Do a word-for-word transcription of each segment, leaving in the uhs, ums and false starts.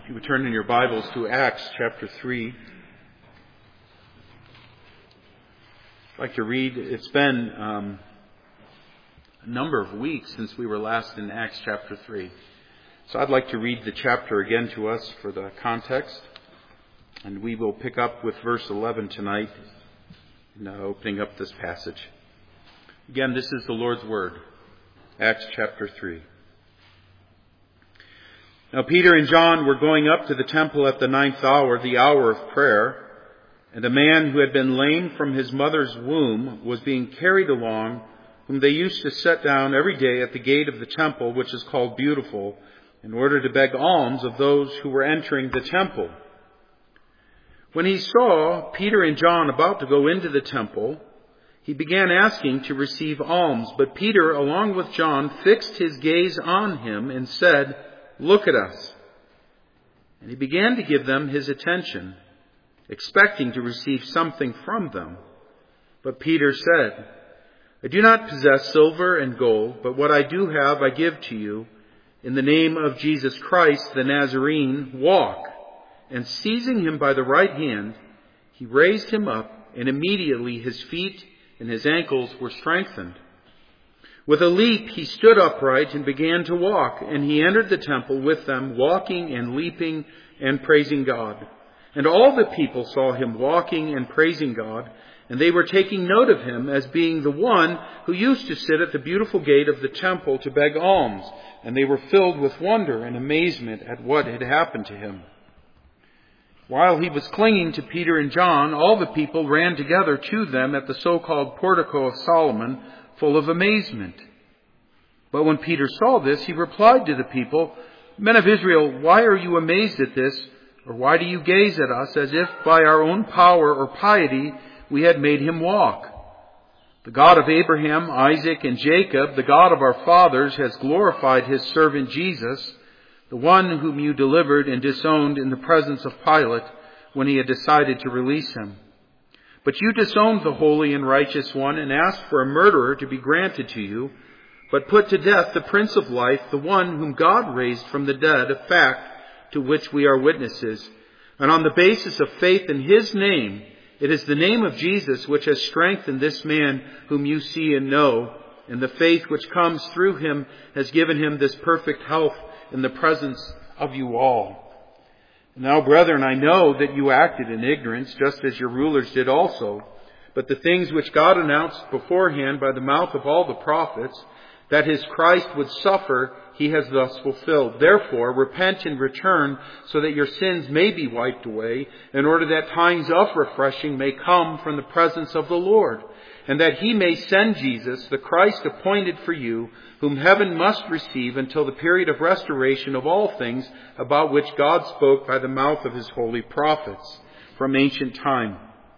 You would turn in your Bibles to Acts chapter three. I'd like to read, it's been um, a number of weeks since we were last in Acts chapter three. So I'd like to read the chapter again to us for the context. And we will pick up with verse eleven tonight, in, uh, opening up this passage. Again, this is the Lord's Word. Acts chapter three. Now Peter and John were going up to the temple at the ninth hour, the hour of prayer, and a man who had been lame from his mother's womb was being carried along, whom they used to set down every day at the gate of the temple, which is called Beautiful, in order to beg alms of those who were entering the temple. When he saw Peter and John about to go into the temple, he began asking to receive alms, but Peter, along with John, fixed his gaze on him and said, "Look at us." And he began to give them his attention, expecting to receive something from them. But Peter said, "I do not possess silver and gold, but what I do have I give to you. In the name of Jesus Christ the Nazarene, walk." And seizing him by the right hand, he raised him up, and immediately his feet and his ankles were strengthened. With a leap he stood upright and began to walk, and he entered the temple with them, walking and leaping and praising God. And all the people saw him walking and praising God, and they were taking note of him as being the one who used to sit at the beautiful gate of the temple to beg alms, and they were filled with wonder and amazement at what had happened to him. While he was clinging to Peter and John, all the people ran together to them at the so-called Portico of Solomon, full of amazement. But when Peter saw this, he replied to the people, "Men of Israel, why are you amazed at this? Or why do you gaze at us as if by our own power or piety we had made him walk? The God of Abraham, Isaac, and Jacob, the God of our fathers, has glorified his servant Jesus, the one whom you delivered and disowned in the presence of Pilate when he had decided to release him. But you disowned the holy and righteous one and asked for a murderer to be granted to you, but put to death the Prince of Life, the one whom God raised from the dead, a fact to which we are witnesses. And on the basis of faith in his name, it is the name of Jesus which has strengthened this man whom you see and know, and the faith which comes through him has given him this perfect health in the presence of you all. Now, brethren, I know that you acted in ignorance, just as your rulers did also. But the things which God announced beforehand by the mouth of all the prophets, that his Christ would suffer, he has thus fulfilled. Therefore, repent and return, so that your sins may be wiped away, in order that times of refreshing may come from the presence of the Lord, and that he may send Jesus, the Christ appointed for you, whom heaven must receive until the period of restoration of all things, about which God spoke by the mouth of his holy prophets from ancient time.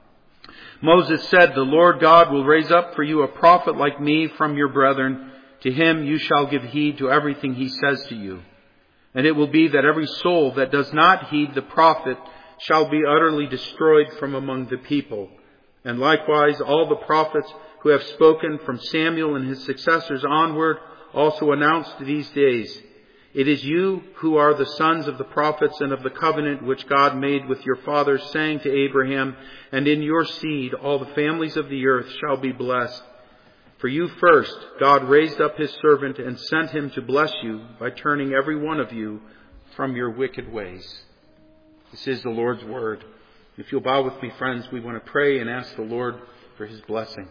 Moses said, "The Lord God will raise up for you a prophet like me from your brethren. To him you shall give heed to everything he says to you. And it will be that every soul that does not heed the prophet shall be utterly destroyed from among the people. And likewise all the prophets who have spoken from Samuel and his successors onward also announced these days. It is you who are the sons of the prophets and of the covenant which God made with your fathers, saying to Abraham, 'And in your seed all the families of the earth shall be blessed.' For you first, God raised up his servant and sent him to bless you by turning every one of you from your wicked ways." This is the Lord's word. If you'll bow with me, friends, we want to pray and ask the Lord for his blessing.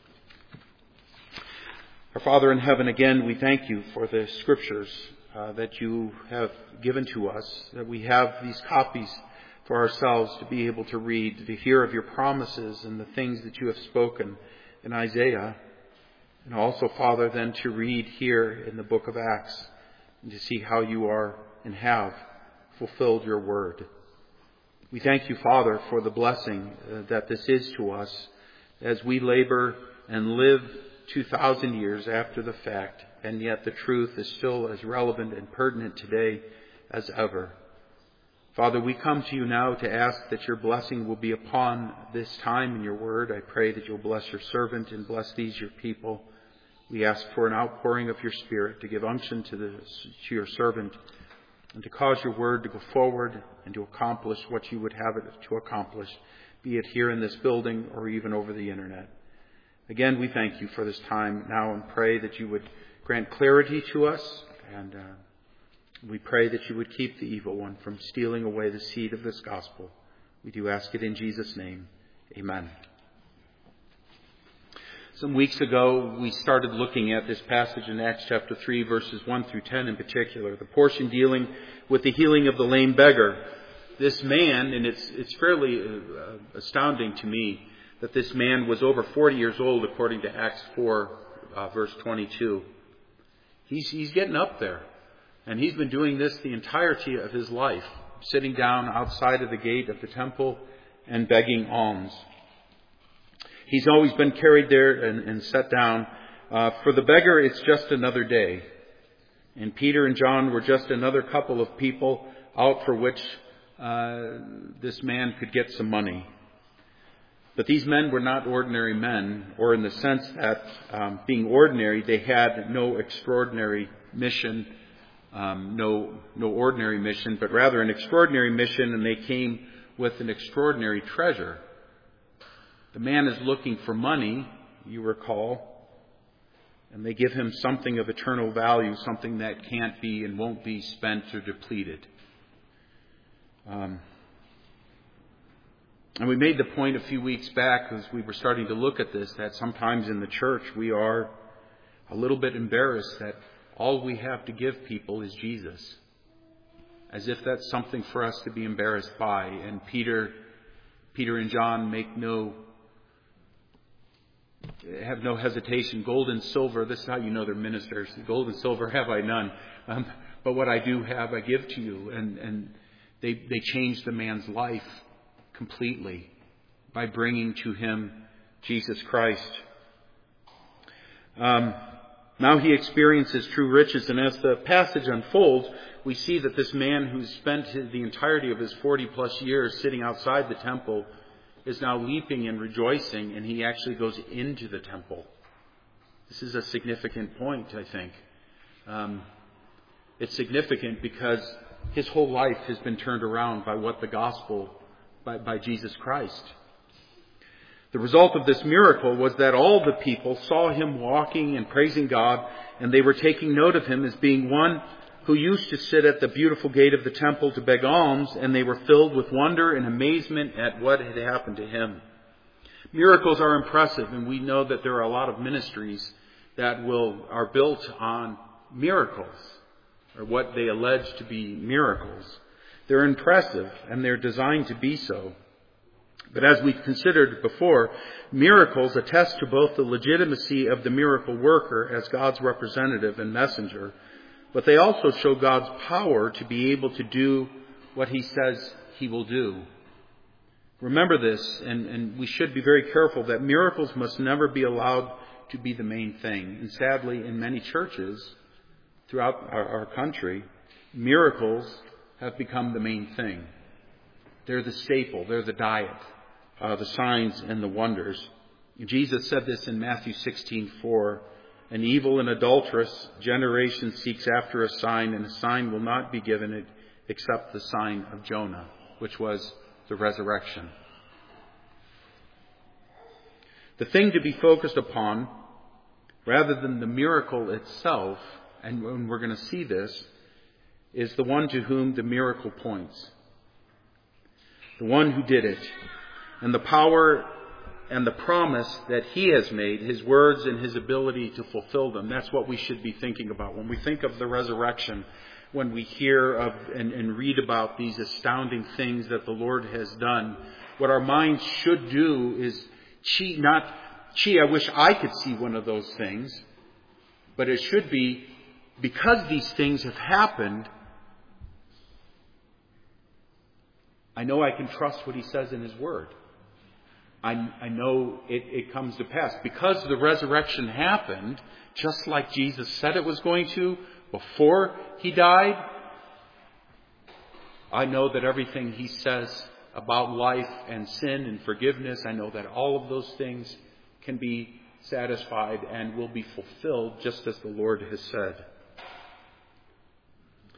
Our Father in heaven, again, we thank you for the scriptures uh, that you have given to us, that we have these copies for ourselves to be able to read, to hear of your promises and the things that you have spoken in Isaiah. And also, Father, then to read here in the book of Acts and to see how you are and have fulfilled your word. We thank you, Father, for the blessing uh, that this is to us as we labor and live two thousand years after the fact, and yet the truth is still as relevant and pertinent today as ever. Father, we come to you now to ask that your blessing will be upon this time in your word. I pray that you'll bless your servant and bless these your people. We ask for an outpouring of your Spirit to give unction to, the, to your servant and to cause your word to go forward and to accomplish what you would have it to accomplish, be it here in this building or even over the internet. Again, we thank you for this time now and pray that you would grant clarity to us, and uh, we pray that you would keep the evil one from stealing away the seed of this gospel. We do ask it in Jesus' name. Amen. Some weeks ago, we started looking at this passage in Acts chapter three, verses one through ten in particular, the portion dealing with the healing of the lame beggar. This man, and it's it's fairly uh, astounding to me that this man was over forty years old, according to Acts four, uh, verse twenty-two. He's he's getting up there, and he's been doing this the entirety of his life, sitting down outside of the gate of the temple and begging alms. He's always been carried there and, and set down. Uh, for the beggar, it's just another day. And Peter and John were just another couple of people out for which uh, this man could get some money. But these men were not ordinary men, or in the sense that um, being ordinary, they had no extraordinary mission, um, no no ordinary mission, but rather an extraordinary mission, and they came with an extraordinary treasure. The man is looking for money, you recall, and they give him something of eternal value, something that can't be and won't be spent or depleted. Um, and we made the point a few weeks back as we were starting to look at this, that sometimes in the church we are a little bit embarrassed that all we have to give people is Jesus. As if that's something for us to be embarrassed by. And Peter, Peter and John make no have no hesitation. Gold and silver, this is how you know they're ministers. Gold and silver have I none. Um, but what I do have, I give to you. And, and they, they changed the man's life completely by bringing to him Jesus Christ. Um, now he experiences true riches. And as the passage unfolds, we see that this man who's spent the entirety of his forty plus years sitting outside the temple is now leaping and rejoicing, and he actually goes into the temple. This is a significant point, I think. Um, it's significant because his whole life has been turned around by what the gospel, by, by Jesus Christ. The result of this miracle was that all the people saw him walking and praising God, and they were taking note of him as being one who used to sit at the beautiful gate of the temple to beg alms, and they were filled with wonder and amazement at what had happened to him. Miracles are impressive, and we know that there are a lot of ministries that will are built on miracles, or what they allege to be miracles. They're impressive, and they're designed to be so. But as we've considered before, miracles attest to both the legitimacy of the miracle worker as God's representative and messenger, but they also show God's power to be able to do what he says he will do. Remember this, and, and we should be very careful that miracles must never be allowed to be the main thing. And sadly, in many churches throughout our, our country, miracles have become the main thing. They're the staple, they're the diet, uh, the signs and the wonders. Jesus said this in Matthew sixteen four. An evil and adulterous generation seeks after a sign, and a sign will not be given it except the sign of Jonah, which was the resurrection. The thing to be focused upon, rather than the miracle itself, and we're going to see this, is the one to whom the miracle points. The one who did it. And the power and the promise that he has made, his words and his ability to fulfill them. That's what we should be thinking about. When we think of the resurrection, when we hear of and, and read about these astounding things that the Lord has done, what our minds should do is, gee, not, gee, I wish I could see one of those things. But it should be, because these things have happened, I know I can trust what he says in his word. I, I know it, it comes to pass. Because the resurrection happened, just like Jesus said it was going to before he died, I know that everything he says about life and sin and forgiveness, I know that all of those things can be satisfied and will be fulfilled just as the Lord has said.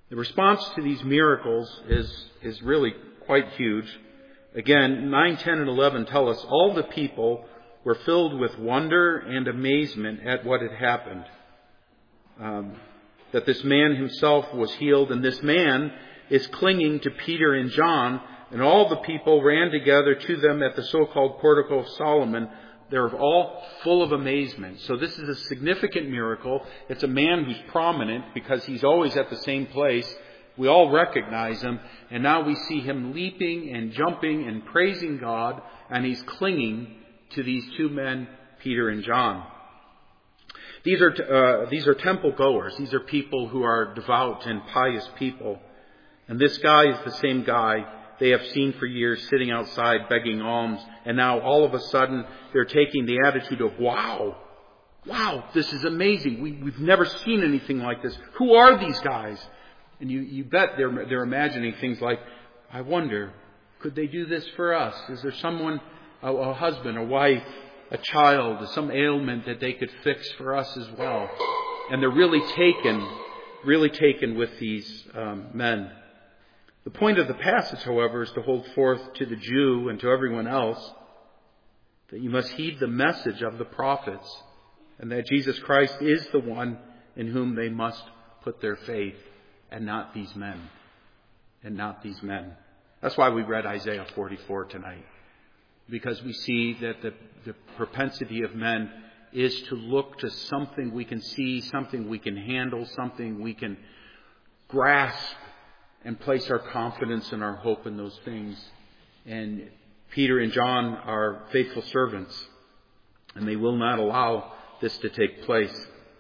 The response to these miracles is, is really quite huge. Again, nine, ten, and eleven tell us all the people were filled with wonder and amazement at what had happened. Um, that this man himself was healed, and this man is clinging to Peter and John, and all the people ran together to them at the so-called Portico of Solomon. They're all full of amazement. So this is a significant miracle. It's a man who's prominent because he's always at the same place. We all recognize him, and now we see him leaping and jumping and praising God, and he's clinging to these two men, Peter and John. These are uh, these are temple goers. These are people who are devout and pious people. And this guy is the same guy they have seen for years sitting outside begging alms. And now all of a sudden they're taking the attitude of, wow, wow, this is amazing. We, we've never seen anything like this. Who are these guys? And you, you bet they're, they're imagining things like, I wonder, could they do this for us? Is there someone, a, a husband, a wife, a child, some ailment that they could fix for us as well? And they're really taken, really taken with these um, men. The point of the passage, however, is to hold forth to the Jew and to everyone else that you must heed the message of the prophets and that Jesus Christ is the one in whom they must put their faith, and not these men. And not these men. That's why we read Isaiah forty-four tonight. Because we see that the, the propensity of men is to look to something we can see, something we can handle, something we can grasp, and place our confidence and our hope in those things. And Peter and John are faithful servants, and they will not allow this to take place.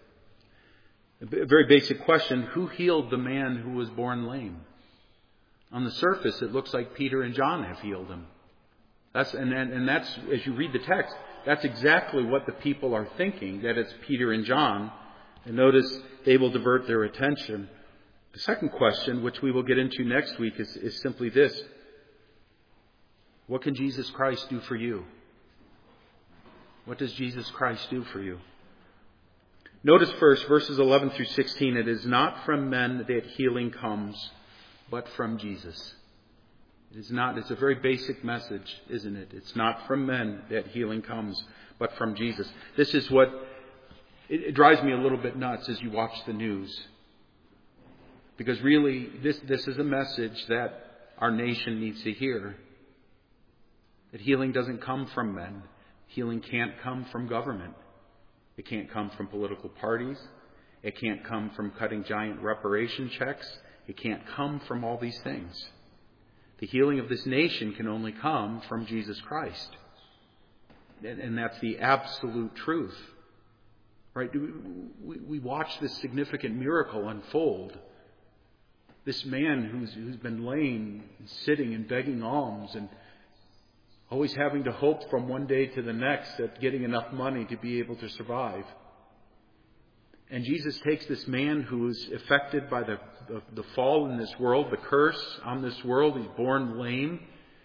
A very basic question, who healed the man who was born lame? On the surface, it looks like Peter and John have healed him. That's, and, and, and that's, as you read the text, that's exactly what the people are thinking, that it's Peter and John. And notice they will divert their attention. The second question, which we will get into next week, is, is simply this. What can Jesus Christ do for you? What does Jesus Christ do for you? Notice first, verses eleven through sixteen, it is not from men that healing comes, but from Jesus. It is not, it's a very basic message, isn't it? It's not from men that healing comes, but from Jesus. This is what, it, it drives me a little bit nuts as you watch the news. Because really, this, this is a message that our nation needs to hear. That healing doesn't come from men. Healing can't come from government. It can't come from political parties. It can't come from cutting giant reparation checks. It can't come from all these things. The healing of this nation can only come from Jesus Christ. And, and that's the absolute truth. Right? We, we watch this significant miracle unfold. This man who's, who's been lame, and sitting and begging alms and always having to hope from one day to the next at getting enough money to be able to survive. And Jesus takes this man who is affected by the, the, the fall in this world, the curse on this world. He's born lame.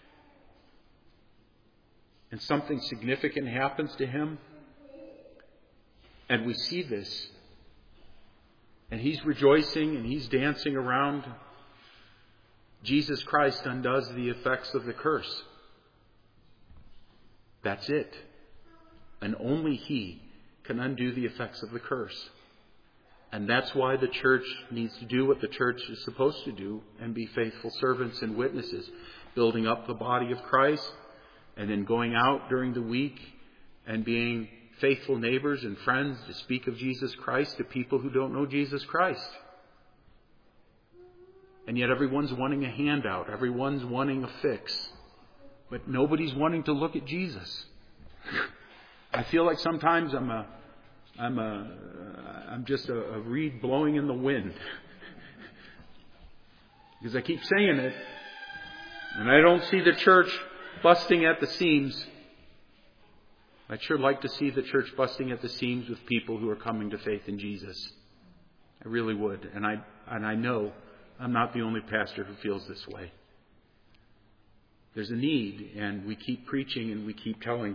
And something significant happens to him. And we see this. And he's rejoicing and he's dancing around. Jesus Christ undoes the effects of the curse. That's it. And only He can undo the effects of the curse. And that's why the church needs to do what the church is supposed to do and be faithful servants and witnesses, building up the body of Christ and then going out during the week and being faithful neighbors and friends to speak of Jesus Christ to people who don't know Jesus Christ. And yet everyone's wanting a handout. Everyone's wanting a fix. But nobody's wanting to look at Jesus. I feel like sometimes I'm a, I'm a, I'm just a, a reed blowing in the wind. Because I keep saying it, and I don't see the church busting at the seams. I'd sure like to see the church busting at the seams with people who are coming to faith in Jesus. I really would. And I, and I know I'm not the only pastor who feels this way. There's a need, and we keep preaching and we keep telling.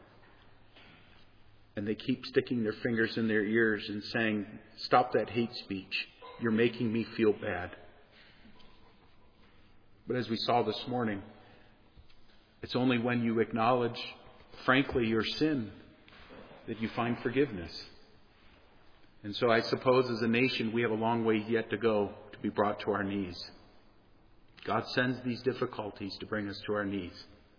And they keep sticking their fingers in their ears and saying, stop that hate speech. You're making me feel bad. But as we saw this morning, it's only when you acknowledge, frankly, your sin that you find forgiveness. And so I suppose as a nation, we have a long way yet to go to be brought to our knees. God sends these difficulties to bring us to our knees.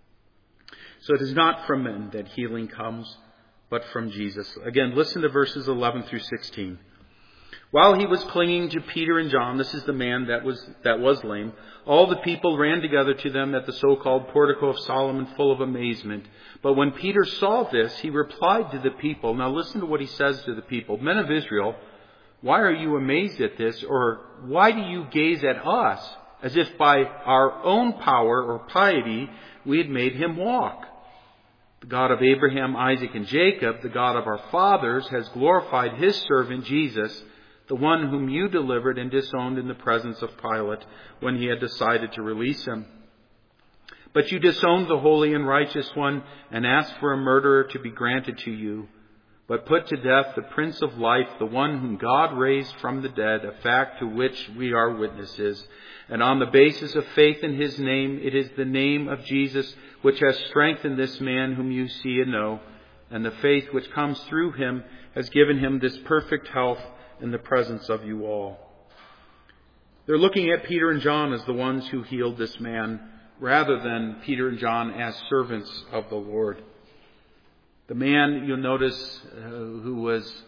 So it is not from men that healing comes, but from Jesus. Again, listen to verses eleven through sixteen. While he was clinging to Peter and John, this is the man that was that was lame, all the people ran together to them at the so-called portico of Solomon, full of amazement. But when Peter saw this, he replied to the people. Now listen to what he says to the people. Men of Israel, why are you amazed at this? Or why do you gaze at us as if by our own power or piety we had made him walk? The God of Abraham, Isaac, and Jacob, the God of our fathers, has glorified his servant Jesus, the one whom you delivered and disowned in the presence of Pilate when he had decided to release him. But you disowned the holy and righteous one and asked for a murderer to be granted to you, but put to death the Prince of Life, the one whom God raised from the dead, a fact to which we are witnesses. And on the basis of faith in his name, it is the name of Jesus which has strengthened this man whom you see and know. And the faith which comes through him has given him this perfect health in the presence of you all. They're looking at Peter and John as the ones who healed this man, rather than Peter and John as servants of the Lord. The man, you'll notice, uh, who was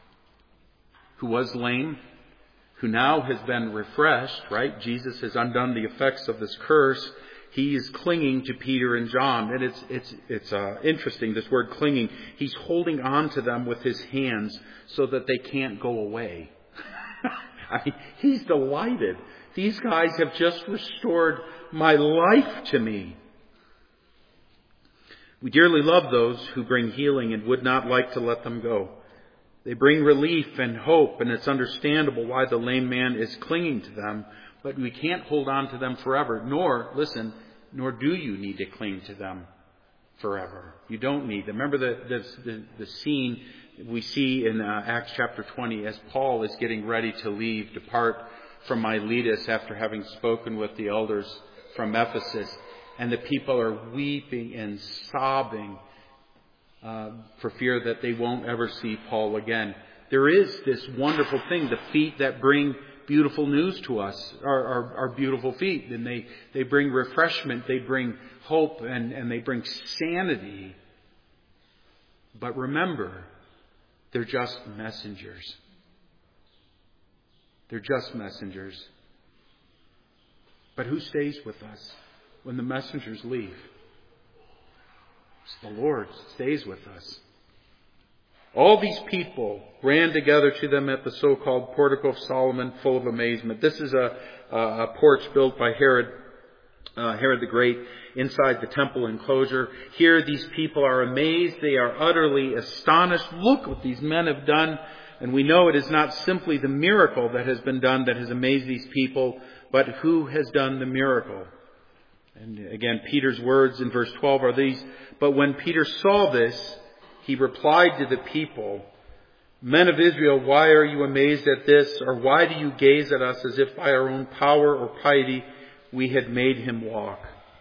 who was lame, who now has been refreshed, right? Jesus has undone the effects of this curse. He is clinging to Peter and John. And it's it's it's uh, interesting, this word clinging. He's holding on to them with his hands so that they can't go away. I mean, he's delighted. These guys have just restored my life to me. We dearly love those who bring healing and would not like to let them go. They bring relief and hope, and it's understandable why the lame man is clinging to them. But we can't hold on to them forever, nor, listen, nor do you need to cling to them forever. You don't need them. Remember the, the, the, the scene we see in uh, Acts chapter twenty as Paul is getting ready to leave, depart from Miletus after having spoken with the elders from Ephesus. And the people are weeping and sobbing uh, for fear that they won't ever see Paul again. There is this wonderful thing, the feet that bring beautiful news to us are, are, are beautiful feet. And they, they bring refreshment, they bring hope, and, and they bring sanity. But remember, they're just messengers. They're just messengers. But who stays with us when the messengers leave? It's the Lord stays with us. All these people ran together to them at the so-called portico of Solomon, full of amazement. This is a, a porch built by Herod, uh, Herod the Great, inside the temple enclosure. Here, these people are amazed. They are utterly astonished. Look what these men have done. And we know it is not simply the miracle that has been done that has amazed these people, but who has done the miracle. And again, Peter's words in verse twelve are these. But when Peter saw this, he replied to the people, Men of Israel, why are you amazed at this? Or why do you gaze at us as if by our own power or piety we had made him walk?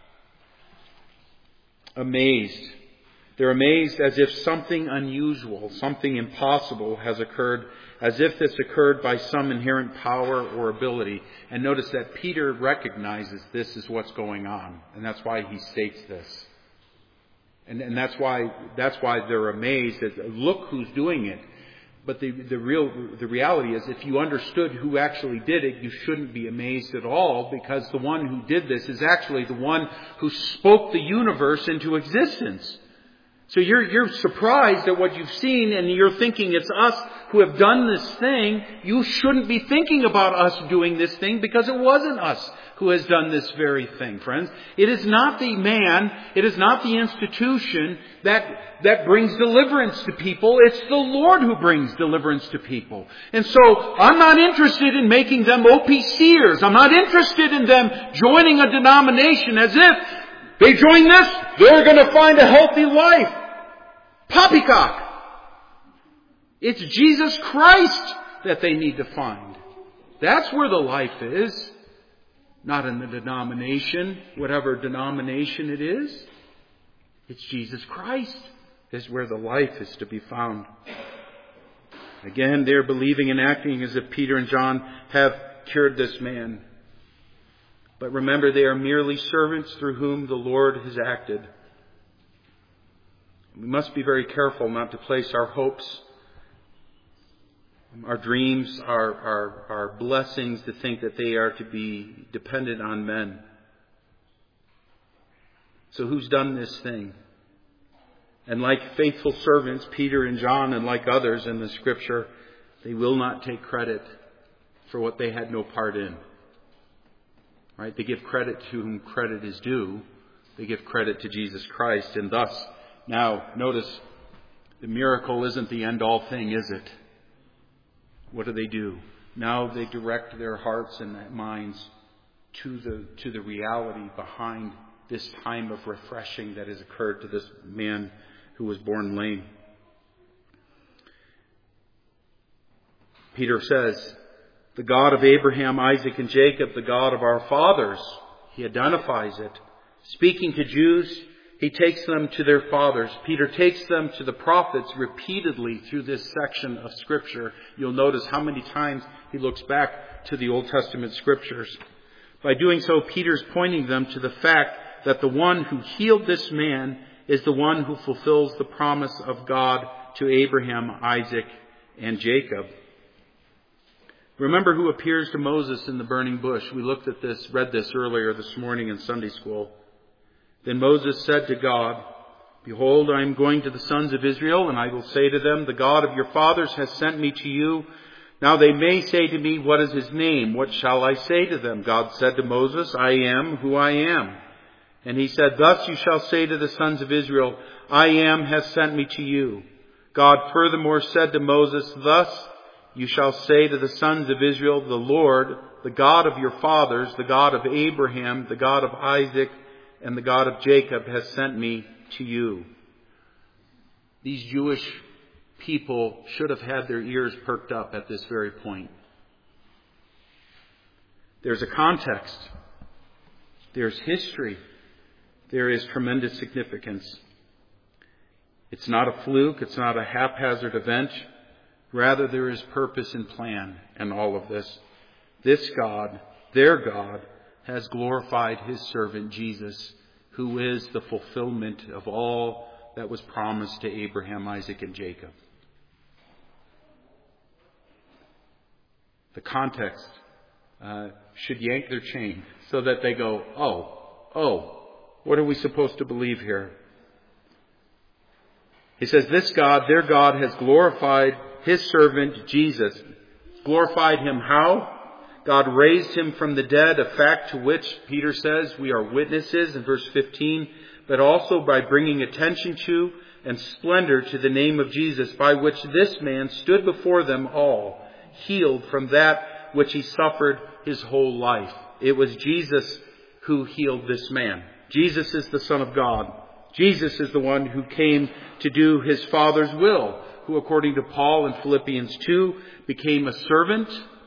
Amazed. They're amazed as if something unusual, something impossible has occurred, as if this occurred by some inherent power or ability. And notice that Peter recognizes this is what's going on. And that's why he states this. And, and that's why that's why they're amazed at, look who's doing it. But the, the real the reality is, if you understood who actually did it, you shouldn't be amazed at all, because the one who did this is actually the one who spoke the universe into existence. So you're you're surprised at what you've seen, and you're thinking it's us who have done this thing. You shouldn't be thinking about us doing this thing, because it wasn't us who has done this very thing, friends. It is not the man, it is not the institution that that brings deliverance to people. It's the Lord who brings deliverance to people. And so I'm not interested in making them O P C'ers. I'm not interested in them joining a denomination as if they join this, they're going to find a healthy life. Poppycock. It's Jesus Christ that they need to find. That's where the life is. Not in the denomination, whatever denomination it is. It's Jesus Christ is where the life is to be found. Again, they're believing and acting as if Peter and John have cured this man. But remember, they are merely servants through whom the Lord has acted. We must be very careful not to place our hopes, our dreams, our, our, our blessings to think that they are to be dependent on men. So who's done this thing? And like faithful servants, Peter and John, and like others in the Scripture, they will not take credit for what they had no part in. Right? They give credit to whom credit is due. They give credit to Jesus Christ. And thus, now, notice, the miracle isn't the end-all thing, is it? What do they do? Now they direct their hearts and their minds to the, to the reality behind this time of refreshing that has occurred to this man who was born lame. Peter says, the God of Abraham, Isaac, and Jacob, the God of our fathers. He identifies it. Speaking to Jews, he takes them to their fathers. Peter takes them to the prophets repeatedly through this section of Scripture. You'll notice how many times he looks back to the Old Testament Scriptures. By doing so, Peter's pointing them to the fact that the one who healed this man is the one who fulfills the promise of God to Abraham, Isaac, and Jacob. Remember who appears to Moses in the burning bush. We looked at this, read this earlier this morning in Sunday school. Then Moses said to God, behold, I am going to the sons of Israel, and I will say to them, the God of your fathers has sent me to you. Now they may say to me, what is his name? What shall I say to them? God said to Moses, I am who I am. And he said, thus you shall say to the sons of Israel, I am has sent me to you. God furthermore said to Moses, thus you shall say to the sons of Israel, the Lord, the God of your fathers, the God of Abraham, the God of Isaac, and the God of Jacob has sent me to you. These Jewish people should have had their ears perked up at this very point. There's a context. There's history. There is tremendous significance. It's not a fluke. It's not a haphazard event. Rather, there is purpose and plan in all of this. This God, their God, has glorified his servant Jesus, who is the fulfillment of all that was promised to Abraham, Isaac, and Jacob. The context uh, should yank their chain so that they go, oh, oh, what are we supposed to believe here? He says, this God, their God, has glorified his servant Jesus. Glorified him how? God raised him from the dead, a fact to which Peter says we are witnesses in verse fifteen, but also by bringing attention to and splendor to the name of Jesus, by which this man stood before them all, healed from that which he suffered his whole life. It was Jesus who healed this man. Jesus is the Son of God. Jesus is the one who came to do his Father's will, who, according to Paul in Philippians two, became a servant,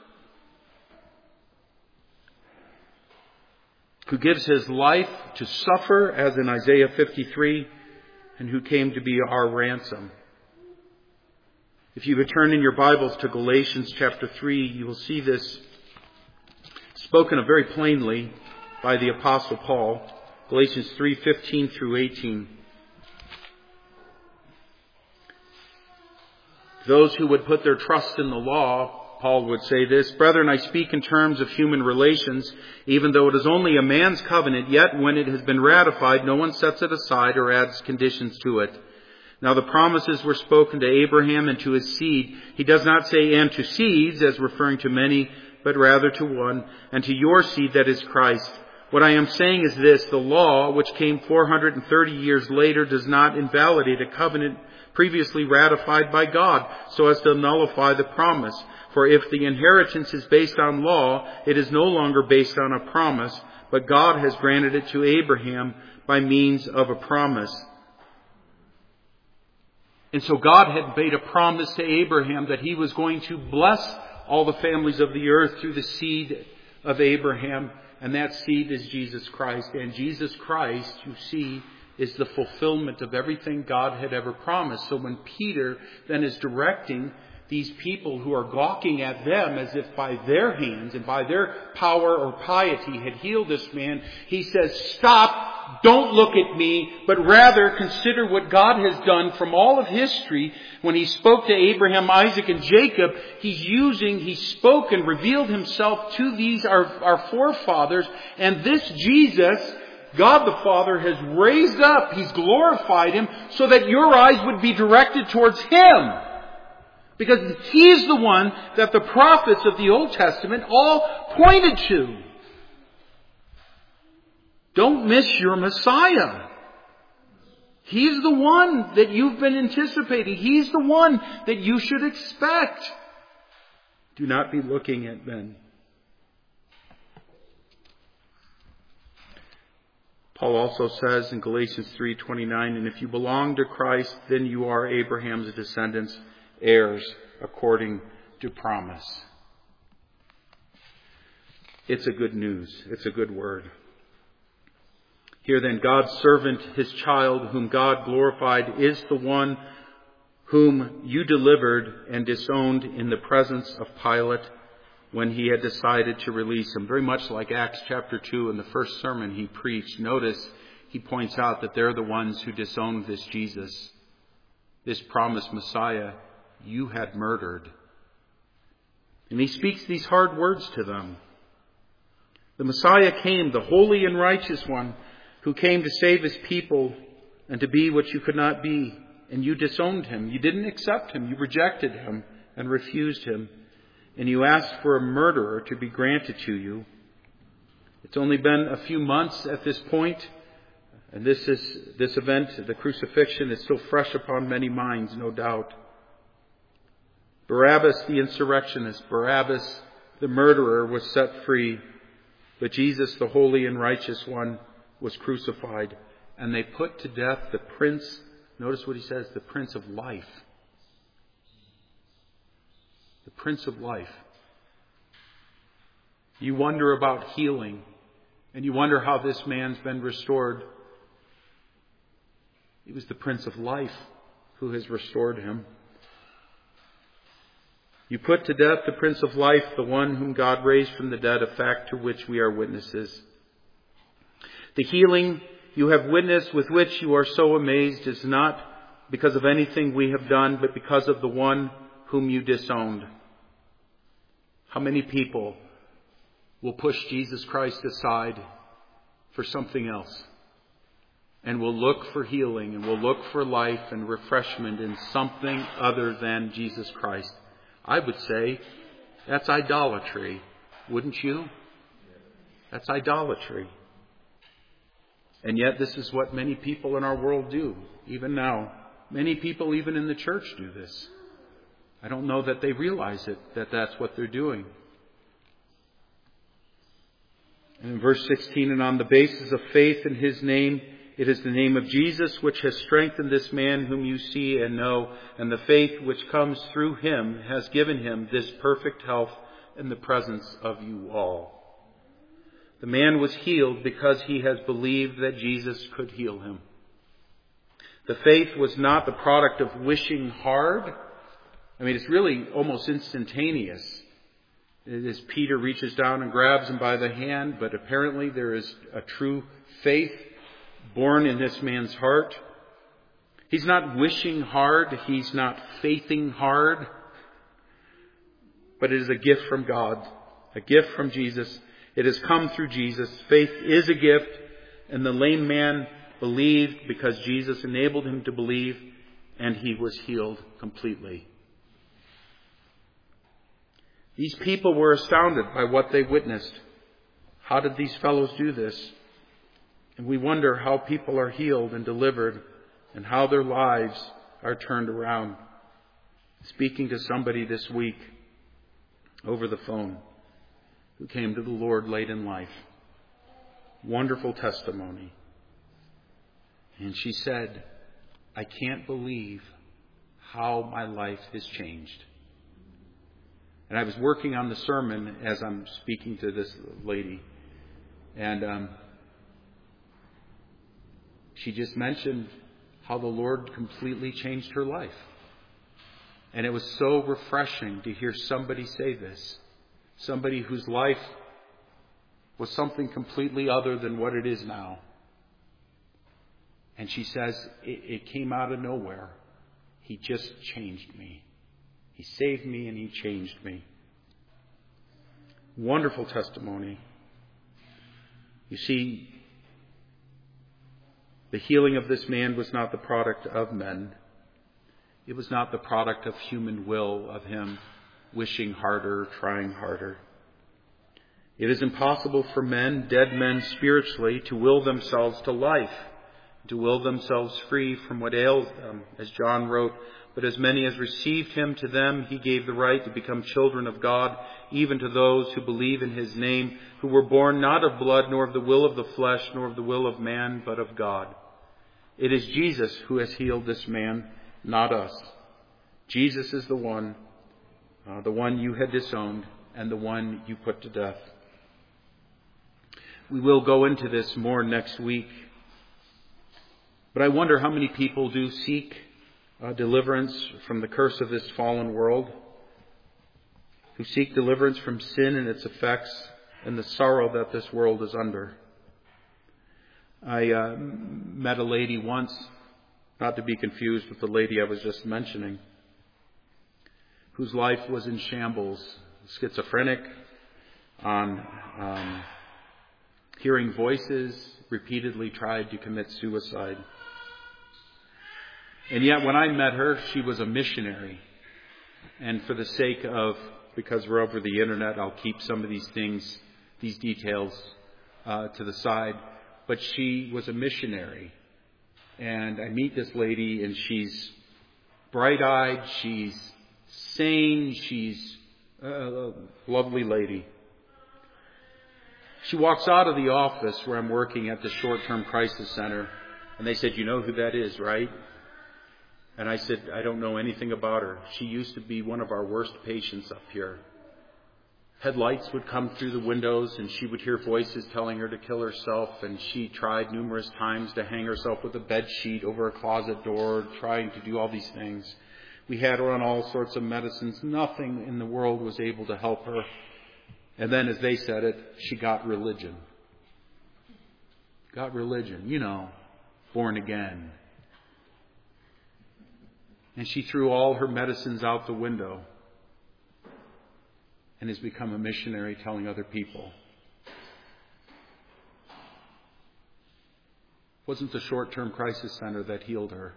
who gives his life to suffer, as in Isaiah fifty-three, and who came to be our ransom. If you would turn in your Bibles to Galatians chapter three, you will see this spoken of very plainly by the Apostle Paul. Galatians three fifteen through eighteen. Those who would put their trust in the law, Paul would say this, brethren, I speak in terms of human relations, even though it is only a man's covenant, yet when it has been ratified, no one sets it aside or adds conditions to it. Now the promises were spoken to Abraham and to his seed. He does not say, and to seeds, as referring to many, but rather to one, and to your seed, that is Christ. What I am saying is this, the law, which came four hundred thirty years later, does not invalidate a covenant previously ratified by God, so as to nullify the promise. For if the inheritance is based on law, it is no longer based on a promise, but God has granted it to Abraham by means of a promise. And so God had made a promise to Abraham that he was going to bless all the families of the earth through the seed of Abraham, and that seed is Jesus Christ. And Jesus Christ, you see, is the fulfillment of everything God had ever promised. So when Peter then is directing these people who are gawking at them as if by their hands and by their power or piety had healed this man, he says, stop, don't look at me, but rather consider what God has done from all of history. When he spoke to Abraham, Isaac, and Jacob, he's using, he spoke and revealed himself to these, our, our forefathers, and this Jesus, God the Father, has raised up, he's glorified him, so that your eyes would be directed towards him. Because he's the one that the prophets of the Old Testament all pointed to. Don't miss your Messiah. He's the one that you've been anticipating. He's the one that you should expect. Do not be looking at men. Paul also says in Galatians three twenty-nine, and if you belong to Christ, then you are Abraham's descendants, heirs according to promise. It's a good news. It's a good word. Here then, God's servant, his child, whom God glorified, is the one whom you delivered and disowned in the presence of Pilate when he had decided to release him. Very much like Acts chapter two in the first sermon he preached. Notice he points out that they're the ones who disowned this Jesus, this promised Messiah you had murdered. And he speaks these hard words to them. The Messiah came, the holy and righteous one, who came to save his people and to be what you could not be. And you disowned him. You didn't accept him. You rejected him and refused him. And you asked for a murderer to be granted to you. It's only been a few months at this point, and this is this event, the crucifixion, is still fresh upon many minds, no doubt. Barabbas, the insurrectionist, Barabbas, the murderer, was set free. But Jesus, the holy and righteous one, was crucified. And they put to death the prince, notice what he says, the prince of life. The prince of life. You wonder about healing, and you wonder how this man's been restored. It was the Prince of Life who has restored him. You put to death the Prince of Life, the one whom God raised from the dead, a fact to which we are witnesses. The healing you have witnessed, with which you are so amazed, is not because of anything we have done, but because of the one whom you disowned. How many people will push Jesus Christ aside for something else, and will look for healing, and will look for life and refreshment in something other than Jesus Christ? I would say that's idolatry, wouldn't you? That's idolatry. And yet this is what many people in our world do, even now. Many people, even in the church, do this. I don't know that they realize it, that that's what they're doing. And in verse sixteen, and on the basis of faith in his name, it is the name of Jesus which has strengthened this man whom you see and know, and the faith which comes through him has given him this perfect health in the presence of you all. The man was healed because he has believed that Jesus could heal him. The faith was not the product of wishing hard. I mean, it's really almost instantaneous. As Peter reaches down and grabs him by the hand, but apparently there is a true faith born in this man's heart. He's not wishing hard. He's not faithing hard. But it is a gift from God, a gift from Jesus. It has come through Jesus. Faith is a gift, and the lame man believed because Jesus enabled him to believe, and he was healed completely. These people were astounded by what they witnessed. How did these fellows do this? And we wonder how people are healed and delivered and how their lives are turned around. Speaking to somebody this week over the phone who came to the Lord late in life. Wonderful testimony. And she said, I can't believe how my life has changed. And I was working on the sermon as I'm speaking to this lady. And um, she just mentioned how the Lord completely changed her life. And it was so refreshing to hear somebody say this. Somebody whose life was something completely other than what it is now. And she says, it, it came out of nowhere. He just changed me. He saved me and He changed me. Wonderful testimony. You see, the healing of this man was not the product of men. It was not the product of human will, of him wishing harder, trying harder. It is impossible for men, dead men spiritually, to will themselves to life, to will themselves free from what ails them. As John wrote, but as many as received Him, to them He gave the right to become children of God, even to those who believe in His name, who were born not of blood, nor of the will of the flesh, nor of the will of man, but of God. It is Jesus who has healed this man, not us. Jesus is the one, uh, the one you had disowned and the one you put to death. We will go into this more next week. But I wonder how many people do seek uh, deliverance from the curse of this fallen world, who seek deliverance from sin and its effects and the sorrow that this world is under. I uh, met a lady once, not to be confused with the lady I was just mentioning, whose life was in shambles, schizophrenic, on um, hearing voices, repeatedly tried to commit suicide. And yet when I met her, she was a missionary. And for the sake of, because we're over the internet, I'll keep some of these things, these details uh, to the side. But she was a missionary. And I meet this lady, and she's bright-eyed, she's sane, she's a lovely lady. She walks out of the office where I'm working at the short-term crisis center, and they said, "You know who that is, right?" And I said, "I don't know anything about her. She used to be one of our worst patients up here. Headlights would come through the windows, and she would hear voices telling her to kill herself, and she tried numerous times to hang herself with a bed sheet over a closet door, trying to do all these things. We had her on all sorts of medicines. Nothing in the world was able to help her. And then, as they said it, she got religion. Got religion, you know, born again. And she threw all her medicines out the window and has become a missionary telling other people. It wasn't the short-term crisis center that healed her.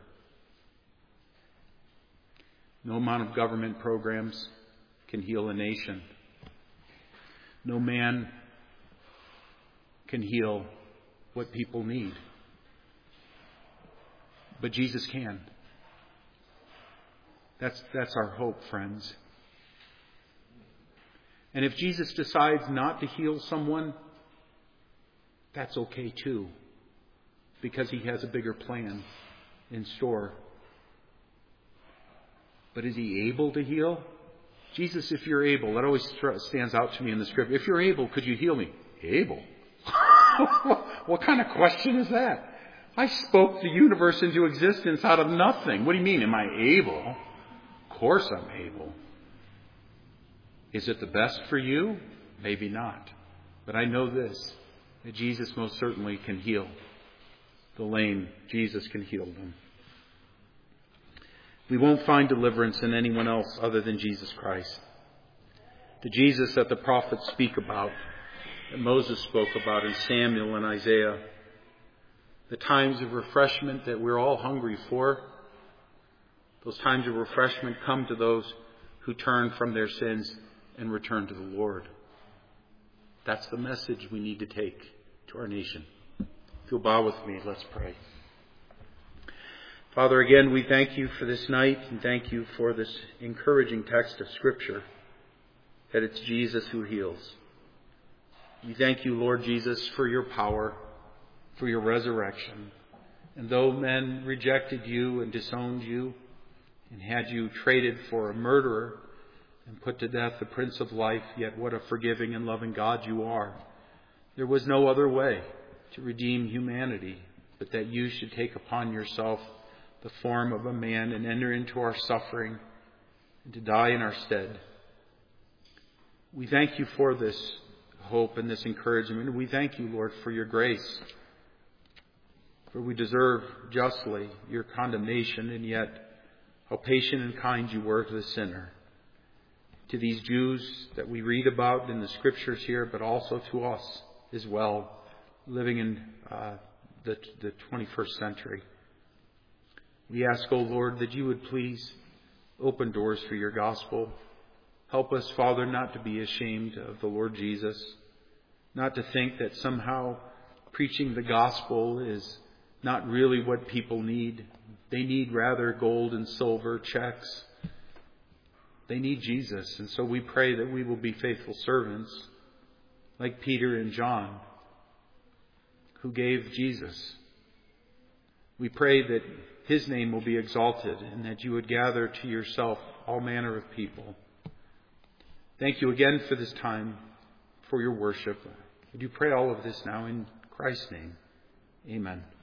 No amount of government programs can heal a nation. No man can heal what people need. But Jesus can. That's, that's our hope, friends. And if Jesus decides not to heal someone, that's okay too, because He has a bigger plan in store. But is He able to heal? Jesus, if you're able, that always stands out to me in the scripture. If you're able, could you heal me? Able? What kind of question is that? I spoke the universe into existence out of nothing. What do you mean, am I able? Of course I'm able. Is it the best for you? Maybe not. But I know this, that Jesus most certainly can heal the lame. Jesus can heal them. We won't find deliverance in anyone else other than Jesus Christ. The Jesus that the prophets speak about, that Moses spoke about in Samuel and Isaiah. The times of refreshment that we're all hungry for. Those times of refreshment come to those who turn from their sins and return to the Lord. That's the message we need to take to our nation. If you'll bow with me, let's pray. Father, again, we thank You for this night and thank You for this encouraging text of Scripture, that it's Jesus who heals. We thank You, Lord Jesus, for Your power, for Your resurrection. And though men rejected You and disowned You and had You traded for a murderer, and put to death the Prince of Life, yet what a forgiving and loving God you are. There was no other way to redeem humanity but that you should take upon yourself the form of a man and enter into our suffering and to die in our stead. We thank you for this hope and this encouragement. We thank you, Lord, for your grace. For we deserve justly your condemnation, and yet how patient and kind you were to the sinner. To these Jews that we read about in the Scriptures here, but also to us as well, living in uh, the, the twenty-first century. We ask, O Lord, that you would please open doors for your gospel. Help us, Father, not to be ashamed of the Lord Jesus, not to think that somehow preaching the gospel is not really what people need. They need rather gold and silver, checks. They need Jesus. And so we pray that we will be faithful servants like Peter and John who gave Jesus. We pray that his name will be exalted and that you would gather to yourself all manner of people. Thank you again for this time, for your worship. I do pray all of this now in Christ's name. Amen.